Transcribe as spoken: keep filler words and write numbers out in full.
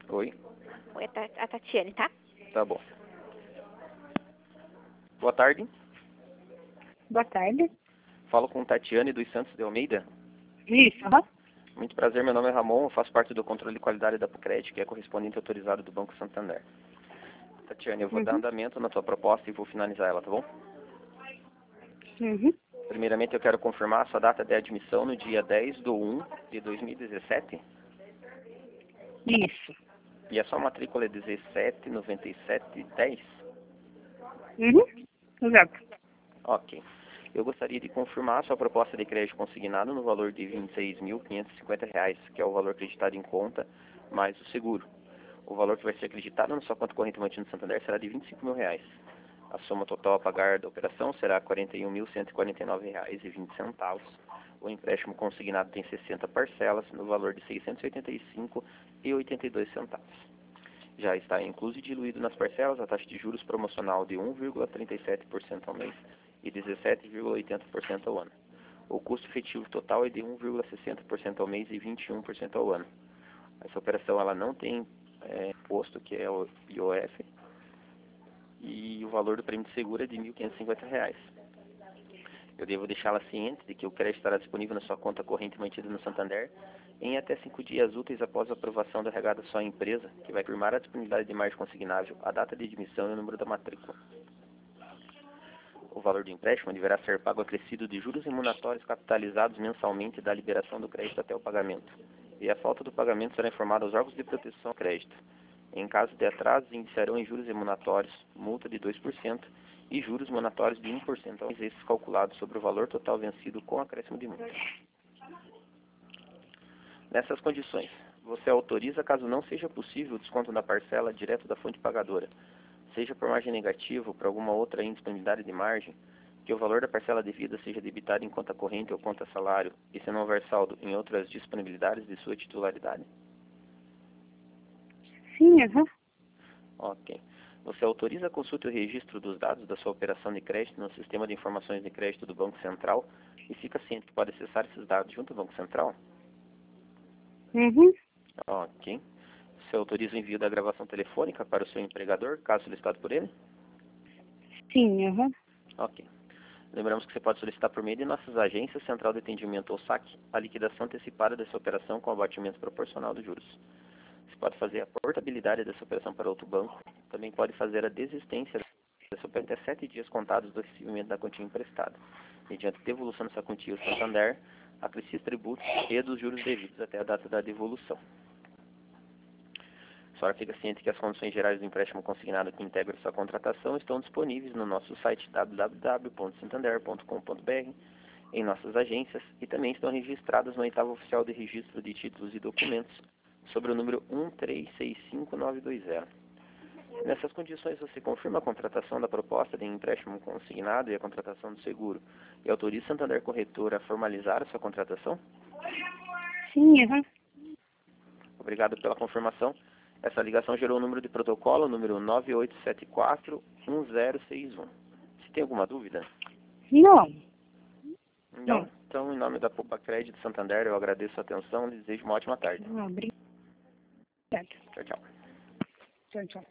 Oi? Oi, a Ta- a Tatiane, tá? Tá bom. Boa tarde. Boa tarde. Falo com Tatiane dos Santos de Almeida. Isso, aham. Muito prazer, meu nome é Ramon, eu faço parte do controle de qualidade da Pucred, que é correspondente autorizado do Banco Santander. Tatiane, eu vou Uhum. dar andamento na tua proposta e vou finalizar ela, tá bom? Uhum. Primeiramente, eu quero confirmar a sua data de admissão no dia dez de um de dois mil e dezessete. Isso. E a sua matrícula é dezessete noventa e sete dez. Uhum. Exato. Ok. Eu gostaria de confirmar a sua proposta de crédito consignado no valor de vinte e seis mil quinhentos e cinquenta reais, que é o valor acreditado em conta, mais o seguro. O valor que vai ser acreditado na sua conta corrente mantida no Santander será de vinte e cinco mil reais. A soma total a pagar da operação será quarenta e um mil cento e quarenta e nove reais e vinte centavos. O empréstimo consignado tem sessenta parcelas no valor de seiscentos e oitenta e cinco reais e oitenta e dois centavos. Já está incluso e diluído nas parcelas a taxa de juros promocional de um vírgula trinta e sete por cento ao mês e dezessete vírgula oitenta por cento ao ano. O custo efetivo total é de um vírgula sessenta por cento ao mês e vinte e um por cento ao ano. Essa operação ela não tem é, imposto, que é o I O F, e o valor do prêmio de seguro é de mil quinhentos e cinquenta reais. Eu devo deixá-la ciente de que o crédito estará disponível na sua conta corrente mantida no Santander em até cinco dias úteis após a aprovação da regada só à empresa, que vai firmar a disponibilidade de margem consignável, a data de admissão e o número da matrícula. O valor do empréstimo deverá ser pago acrescido de juros remuneratórios capitalizados mensalmente da liberação do crédito até o pagamento. E a falta do pagamento será informada aos órgãos de proteção ao crédito. Em caso de atrasos, iniciarão em juros remuneratórios, multa de dois por cento e juros monatórios de um por cento, aos esses calculados sobre o valor total vencido com acréscimo de multa. Nessas condições, você autoriza, caso não seja possível, o desconto da parcela direto da fonte pagadora, seja por margem negativa ou por alguma outra indisponibilidade de margem, que o valor da parcela devida seja debitado em conta corrente ou conta salário, e se não houver saldo em outras disponibilidades de sua titularidade? Sim, aham. Ok. Você autoriza a consulta e o registro dos dados da sua operação de crédito no sistema de informações de crédito do Banco Central e fica ciente que pode acessar esses dados junto ao Banco Central? Uhum. Ok. Você autoriza o envio da gravação telefônica para o seu empregador, caso solicitado por ele? Sim, aham. Ok. Lembramos que você pode solicitar por meio de nossas agências, Central de Atendimento ou S A C, a liquidação antecipada dessa operação com abatimento proporcional dos juros. Você pode fazer a portabilidade dessa operação para outro banco. Também pode fazer a desistência dessa operação até sete dias contados do recebimento da quantia emprestada, mediante devolução dessa quantia ao Santander, acrescidos tributos e dos juros devidos até a data da devolução. A senhora fica ciente que as condições gerais do empréstimo consignado que integram sua contratação estão disponíveis no nosso site w w w ponto santander ponto com ponto b r, em nossas agências, e também estão registradas no oitavo oficial de registro de títulos e documentos, sobre o número um três seis cinco nove dois zero. Nessas condições, você confirma a contratação da proposta de empréstimo consignado e a contratação do seguro, e autoriza Santander Corretora a formalizar a sua contratação? Sim, aham. Obrigado pela confirmação. Essa ligação gerou o número de protocolo, número nove oito sete quatro um zero seis um. Se tem alguma dúvida? Não. Não? Não. Então, em nome da Poupa Crédito Santander, eu agradeço a atenção e desejo uma ótima tarde. Não, obrigada. Tchau, tchau. Tchau, tchau.